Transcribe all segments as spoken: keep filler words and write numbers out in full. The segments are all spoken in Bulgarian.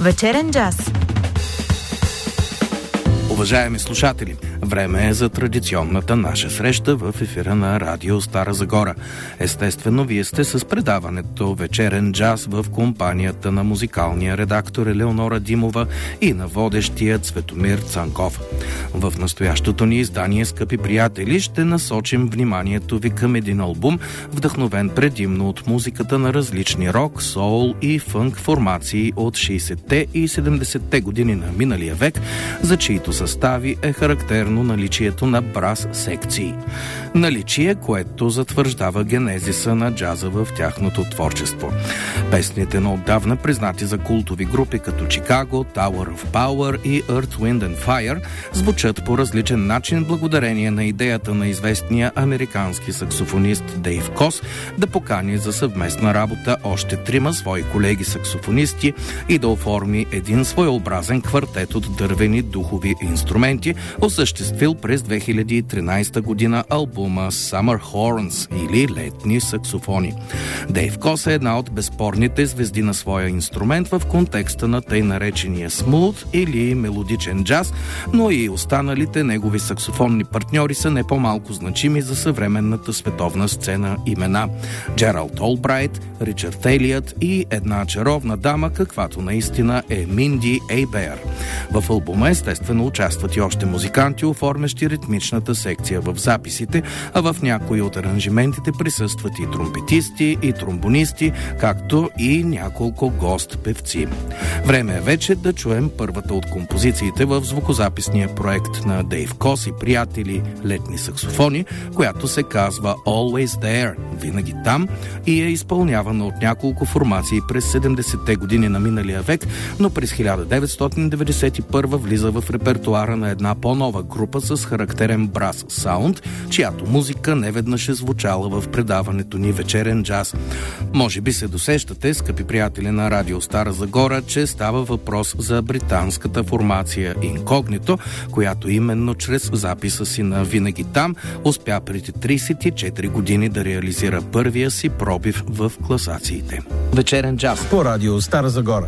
Вечерен джаз. Уважаеми слушатели, време е за традиционната наша среща в ефира на Радио Стара Загора. Естествено, вие сте с предаването Вечерен джаз в компанията на музикалния редактор Елеонора Димова и на водещия Цветомир Цанков. В настоящото ни издание, скъпи приятели, ще насочим вниманието ви към един албум, вдъхновен предимно от музиката на различни рок, соул и фънк формации от шейсетте и седемдесетте години на миналия век, за чието състави е характерно наличието на брас секции. Наличие, което затвърждава генезиса на джаза в тяхното творчество. Песните на отдавна признати за култови групи като Чикаго, Tower of Power и Earth, Wind and Fire звучат по различен начин благодарение на идеята на известния американски саксофонист Дейв Кос да покани за съвместна работа още трима свои колеги саксофонисти и да оформи един своеобразен квартет от дървени духови инструменти, осъществил през две хиляди и тринадесета година албума Summer Horns или Летни саксофони. Дейв Кос е една от безспорните звезди на своя инструмент в контекста на тъй наречения смут или мелодичен джаз, но и останалите негови саксофонни партньори са не по-малко значими за съвременната световна сцена имена Джералд Олбрайт, Ричард Елиот и една чаровна дама, каквато наистина е Минди Ейбер. В албума естествено участват и още музиканти, оформящи ритмичната секция в записите, а в някои от аранжиментите присъстват и тромпетисти, и тромбонисти, както и няколко гост-певци. Време е вече да чуем първата от композициите в звукозаписния проект на Дейв Кос и приятели Летни саксофони, която се казва Always There, винаги там, и е изпълнявана от няколко формации през седемдесетте години на миналия век, но през хиляда деветстотин деветдесет и първа влиза в репертуара на една по-нова група с характерен брас саунд, чиято музика неведнъж е звучала в предаването ни Вечерен джаз. Може би се досещате, скъпи приятели на Радио Стара Загора, че става въпрос за британската формация Инкогнито, която именно чрез записа си на Винаги там успя преди тридесет и четири години да реализира първия си пробив в класациите. Вечерен джаз по Радио Стара Загора.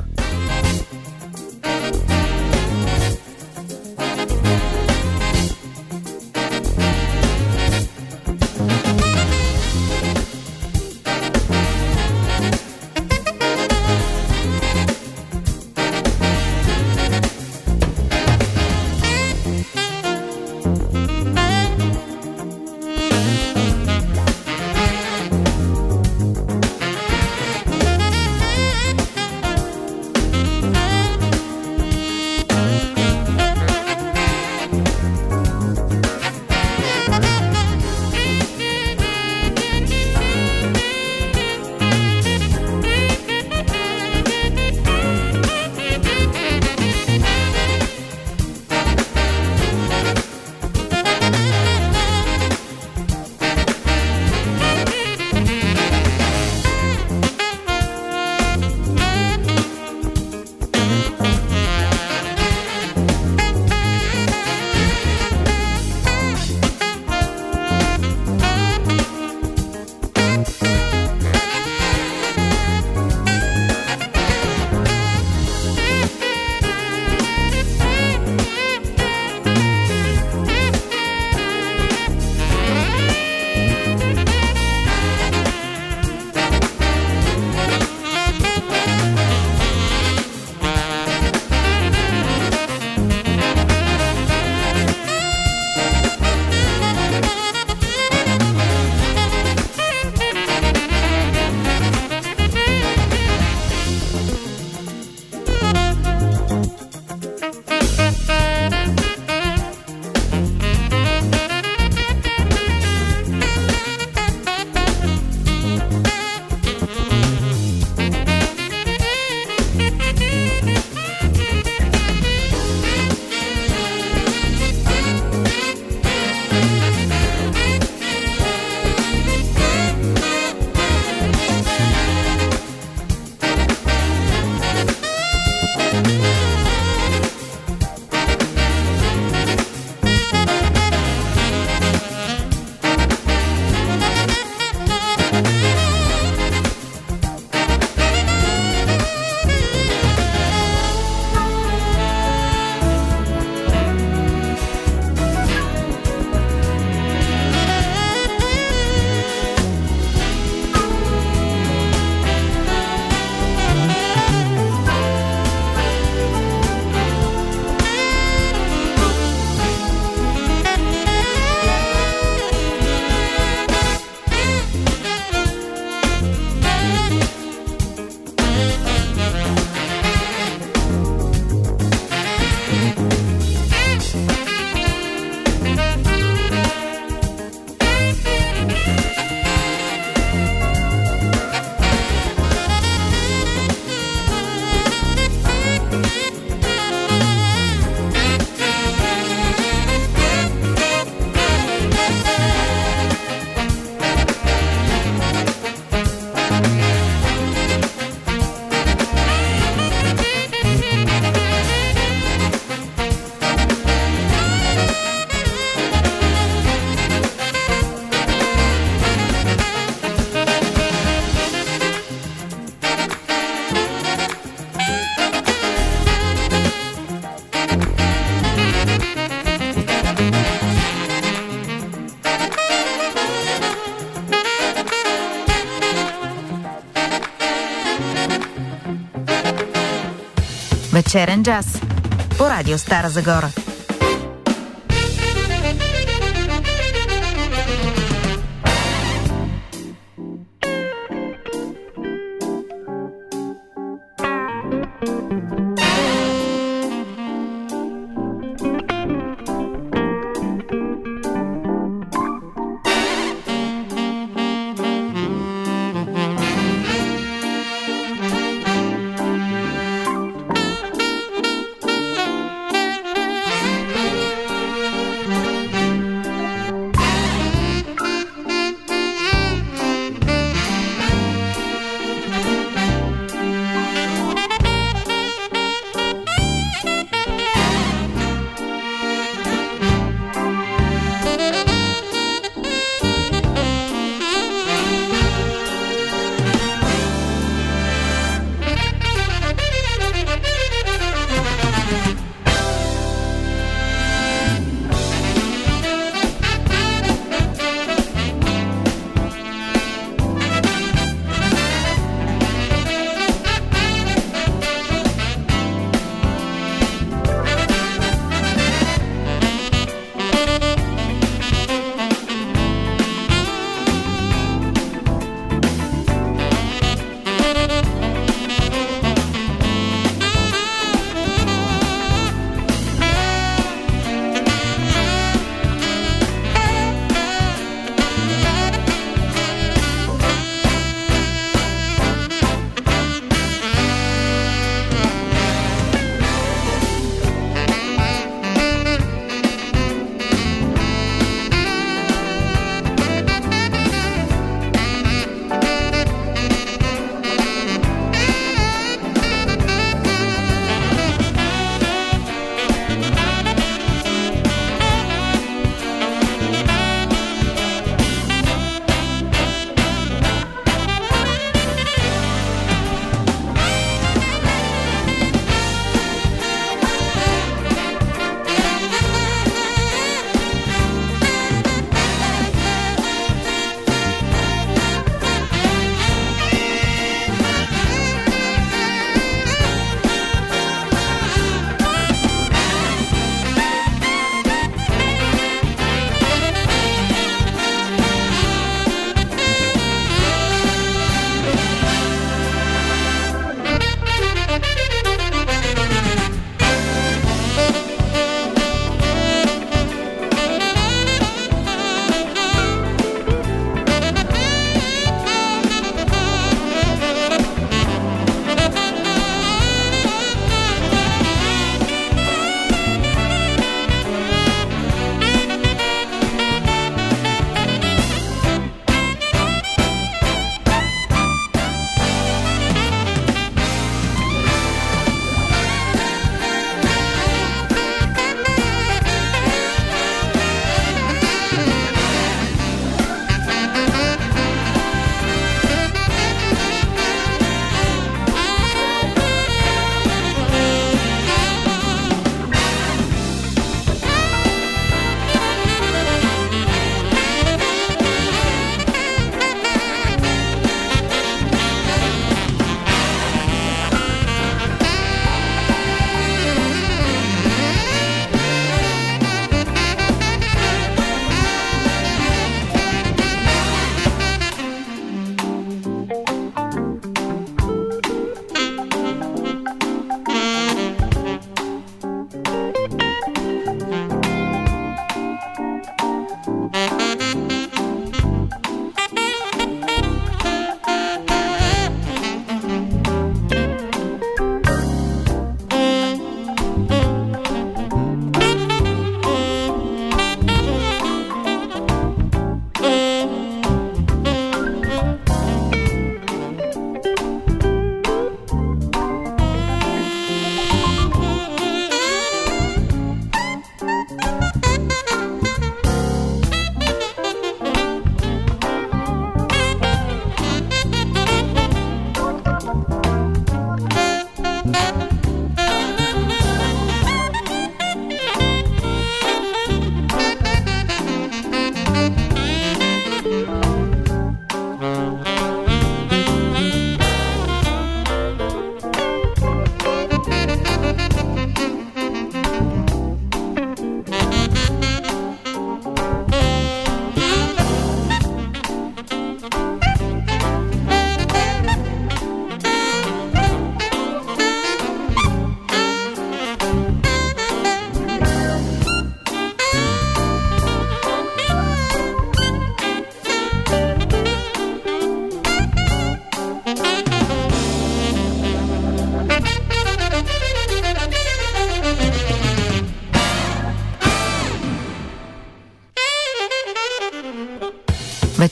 Вечерен джаз по радио Стара Загора.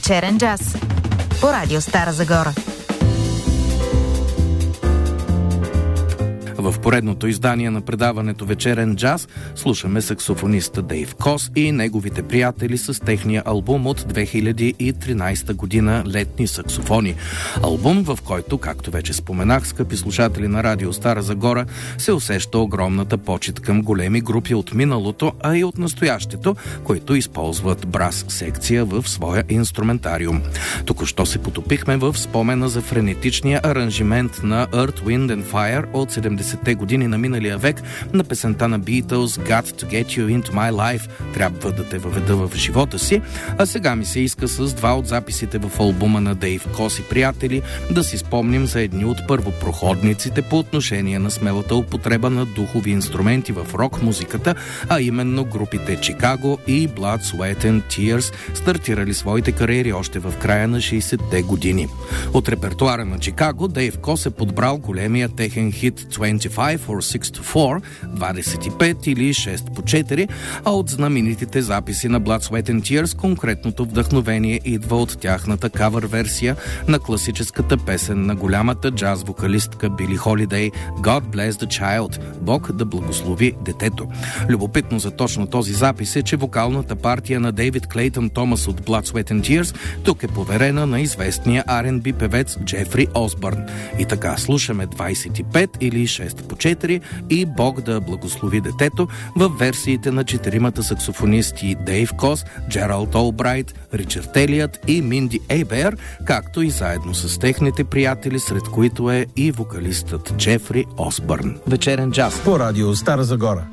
Вечерен джаз по Радио Стара Загора. В поредното издание на предаването Вечерен джаз слушаме саксофониста Дейв Кос и неговите приятели с техния албум от две хиляди и тринадесета година «Летни саксофони». Албум, в който, както вече споменах, скъпи слушатели на Радио Стара Загора, се усеща огромната почит към големи групи от миналото, а и от настоящето, които използват брас секция в своя инструментариум. Току-що се потопихме в спомена за френетичния аранжимент на Earth, Wind and Fire от седемдесетте години на миналия век на песента на Beatles Got to Get You Into My Life, трябва да те въведа в живота си, а сега ми се иска с два от записите в албума на Дейв Кос и приятели да си спомним за едни от първопроходниците по отношение на смелата употреба на духови инструменти в рок-музиката, а именно групите Чикаго и Blood, Sweat and Tears, стартирали своите кариери още в края на шейсетте години. От репертуара на Чикаго Дейв Кос е подбрал големия техен хит двайсет и пет or шест to четири, двадесет и пет или шест по четири, а от знаменитите записи на Blood, Sweat and Tears конкретното вдъхновение идва от тяхната кавър версия на класическата песен на голямата джаз вокалистка Били Холидей God Bless the Child, Бог да благослови детето. Любопитно за точно този запис е, че вокалната партия на Дейвид Клейтън Томас от Blood, Sweat and Tears тук е поверена на известния Ар енд Би певец Джефри Осбърн. И така слушаме двадесет и пет или шест по четири и Бог да благослови детето в версиите на четиримата саксофонисти Дейв Кос, Джералд Олбрайт, Ричард Елият и Минди Ейбер, както и заедно с техните приятели, сред които е и вокалистът Джефри Осбърн. Вечерен джаз по Радио Стара Загора.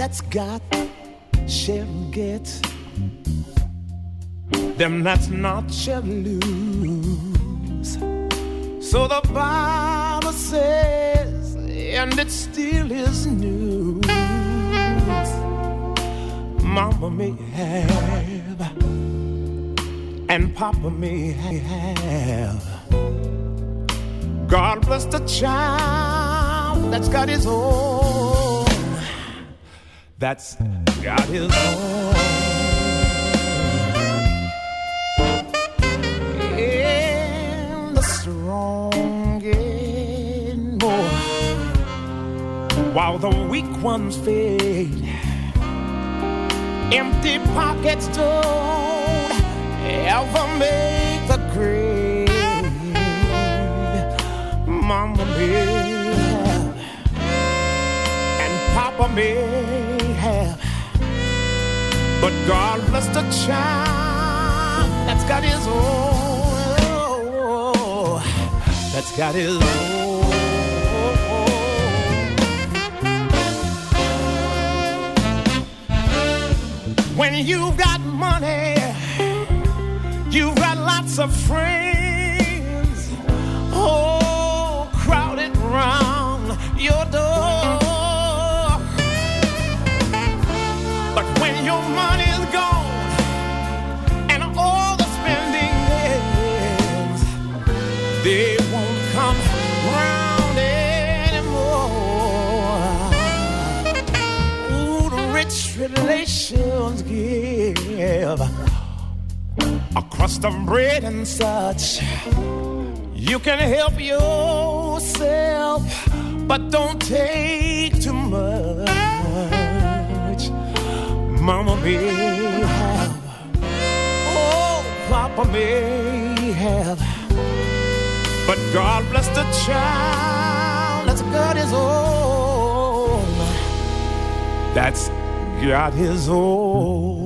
that's got shall get, them that's not shall lose. So the Bible says, and it still is news. Mama may have, and Papa may have. God bless the child that's got his own, that's got his own. And the strong get more, while the weak ones fade. Empty pockets don't ever make the grade. Mama may have, and Papa may have, but God bless the child that's got his own, that's got his own. When you've got money, you've got lots of friends, oh, crowded round your door. But when your money's gone and all the spending ends, they won't come round anymore. Ooh, the rich relations give a crust of bread and such. You can help yourself, but don't take too much. Mama may have, oh, Papa may have, but God bless the child that's got his own, that's got his own.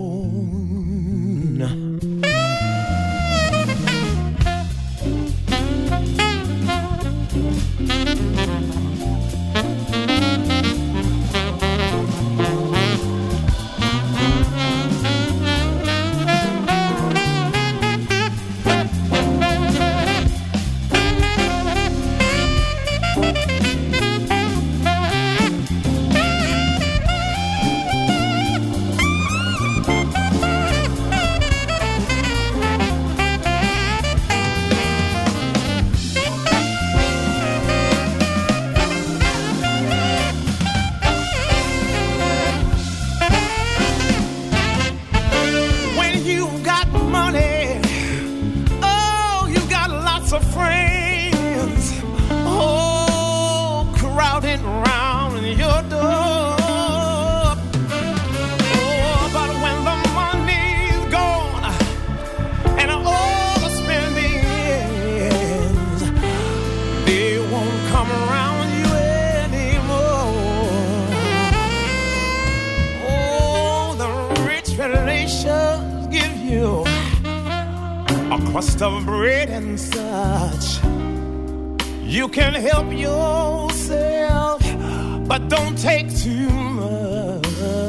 Crust of bread and such. You can help yourself, but don't take too much.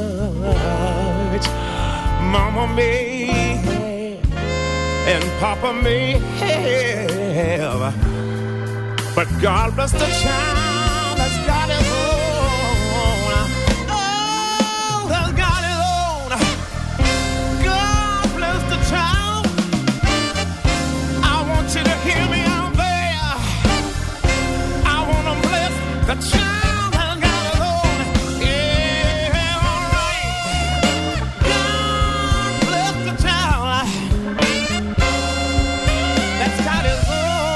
Mama may have, and Papa may have, but God bless the child that's got his own. Oh, that's got his own. God bless the child. You to hear me out there. I want to bless the child that got his own. Yeah, all right. God bless the child that's got his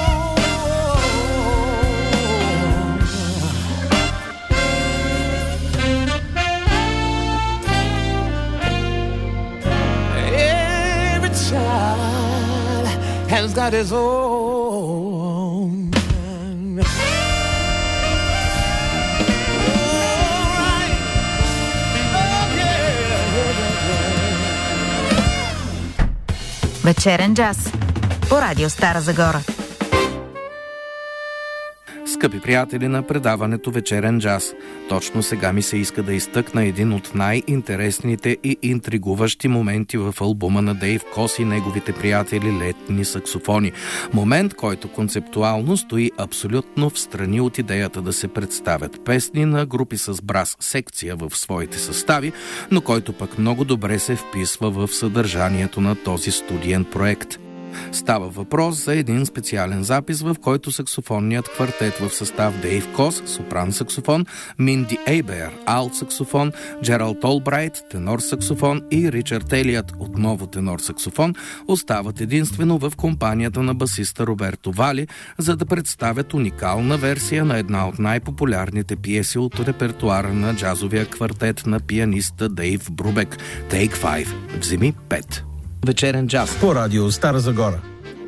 own. Every child has got his own. Вечерен джаз по Радио Стара Загора. Скъпи приятели на предаването Вечерен джаз, точно сега ми се иска да изтъкна един от най-интересните и интригуващи моменти в албума на Дейв Кос и неговите приятели Летни саксофони. Момент, който концептуално стои абсолютно встрани от идеята да се представят песни на групи с брас секция в своите състави, но който пък много добре се вписва в съдържанието на този студиен проект. Става въпрос за един специален запис, в който саксофонният квартет в състав Дейв Кос, сопран саксофон, Минди Ейбер, алт саксофон, Джералд Олбрайт, тенор саксофон и Ричард Елият, отново тенор саксофон, остават единствено в компанията на басиста Роберто Вали, за да представят уникална версия на една от най-популярните пиеси от репертуара на джазовия квартет на пианиста Дейв Брубек – Take Five, вземи пет. Вечерен джаз по радио Стара Загора.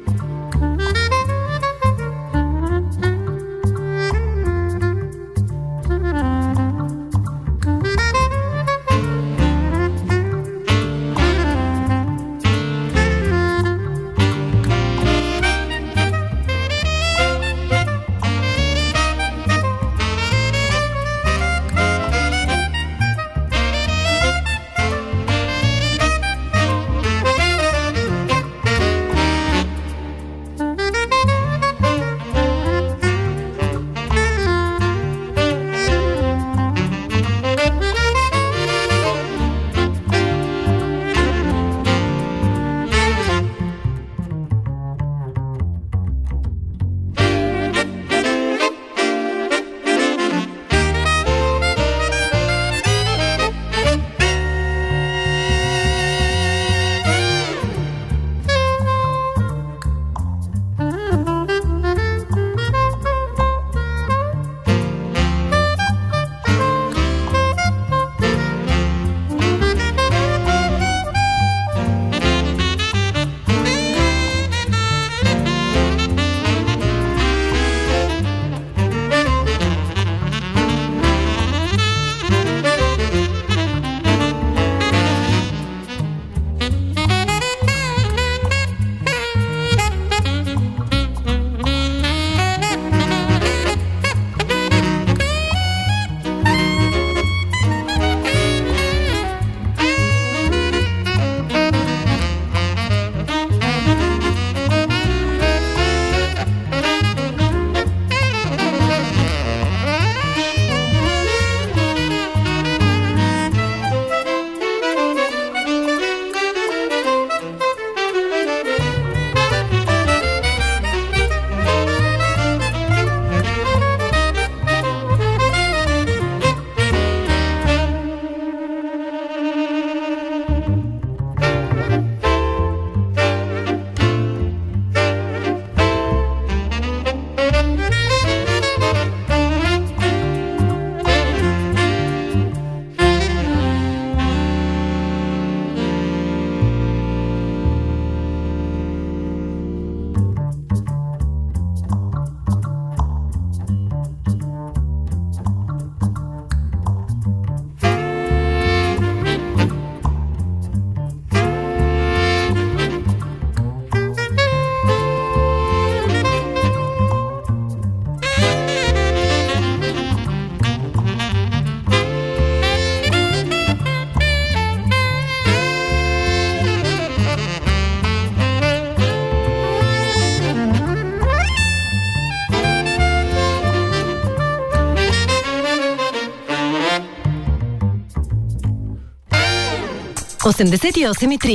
осемдесет и осем и три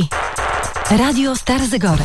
Радио Стара Загора.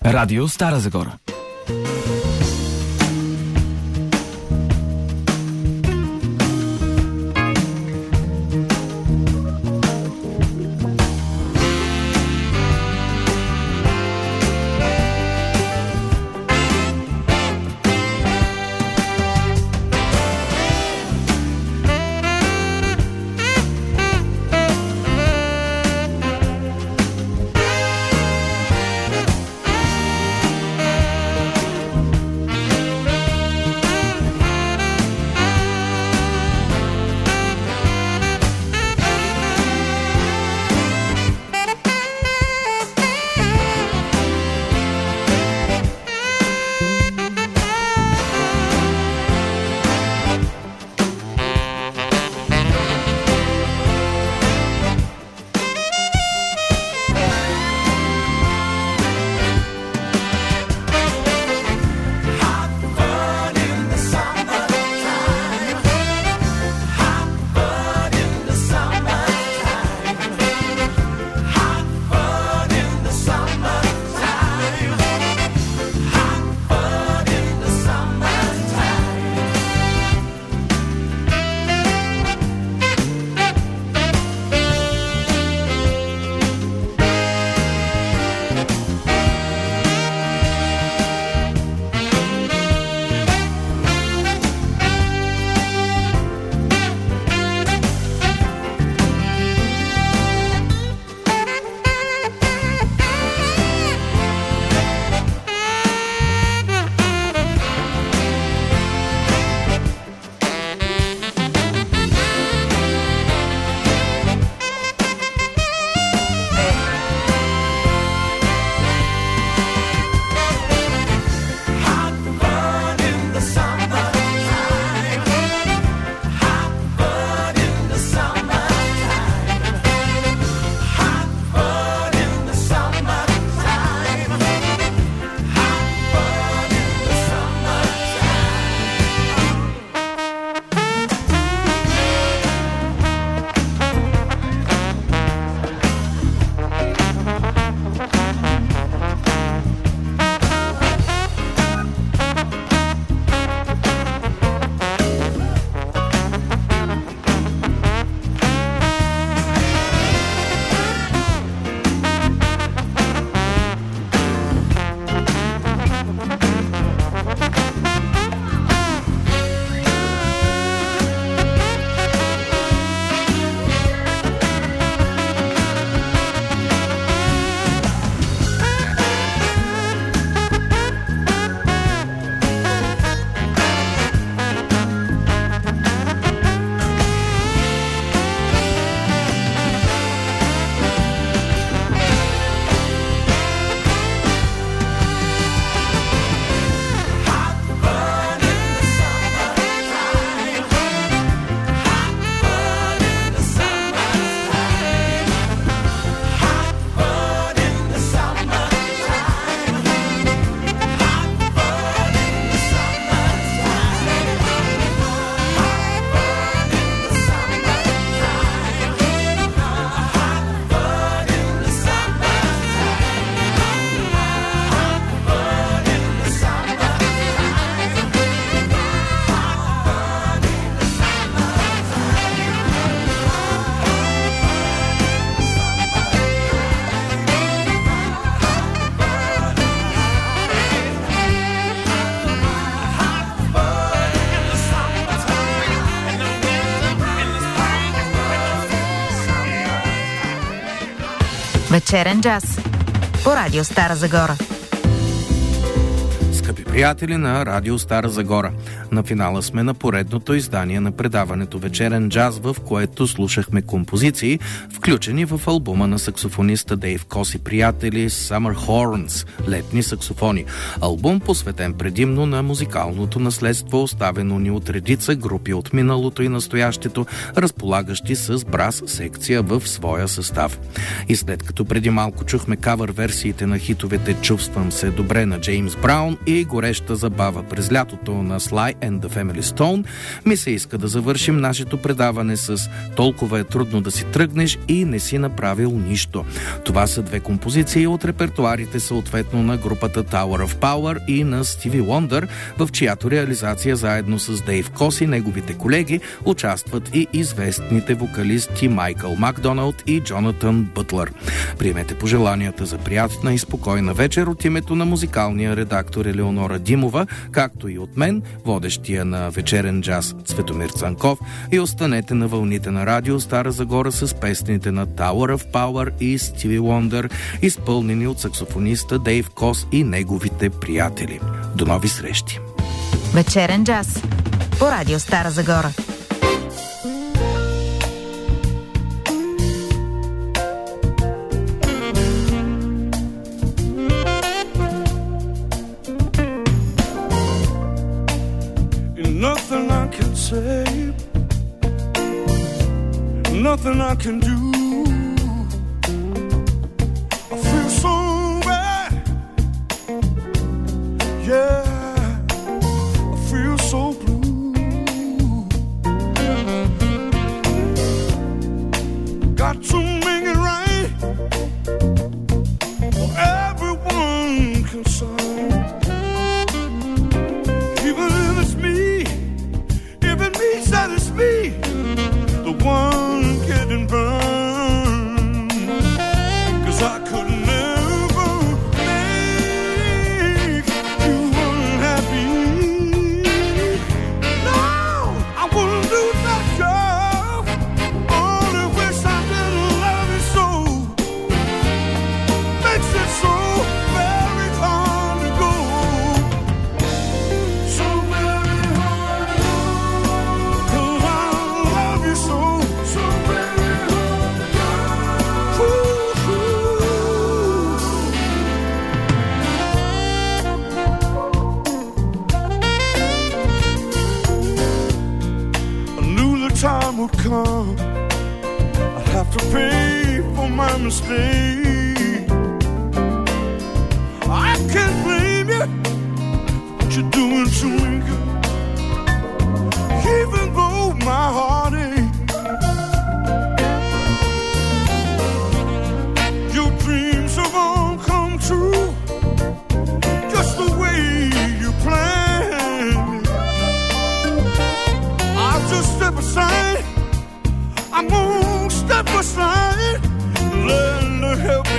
Радио Стара Загора. Вечерен джаз по Радио Стара Загора. Скъпи приятели на Радио Стара Загора, на финала сме на поредното издание на предаването Вечерен джаз, в което слушахме композиции, включени в албума на саксофониста Дейв Кос и приятели Summer Horns – летни саксофони. Албум, посветен предимно на музикалното наследство, оставено ни от редица групи от миналото и настоящето, разполагащи с брас секция в своя състав. И след като преди малко чухме кавър версиите на хитовете "Чувствам се добре" на Джеймс Браун и и гореща забава през лятото на Sly and the Family Stone, ми се иска да завършим нашето предаване с "Толкова е трудно да си тръгнеш и не си направил нищо". Това са две композиции от репертуарите съответно на групата Tower of Power и на Стиви Уондър, в чиято реализация заедно с Дейв Кос и неговите колеги участват и известните вокалисти Майкъл Макдоналд и Джонатан Бътлър. Приемете пожеланията за приятна и спокойна вечер от името на музикалния редактор Елеонора Димова, както и от мен, водещия на вечерен джаз Цветомир Цанков, и останете на вълните на Радио Стара Загора с песните на Tower of Power и Стиви Уондър, изпълнени от саксофониста Дейв Кос и неговите приятели. До нови срещи! Вечерен джаз по Радио Стара Загора. Nothing I can say, nothing I can do. I feel so bad, yeah, I feel so blue. Got to make it right for everyone concerned. That is me, the one getting burned, 'cause I could never make you unhappy. No, I wouldn't do that, girl. Only wish I didn't love you so. Makes it so very hard to go. So very hard to go. Time would come, I'd have to pay for my mistake. I can't blame you for what you're doing to me, girl. Even though my heart aches, your dreams have all come true, just the way you planned. I'll just step aside, I'm gonna step aside, learn to help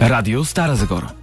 Радио Стара Загора.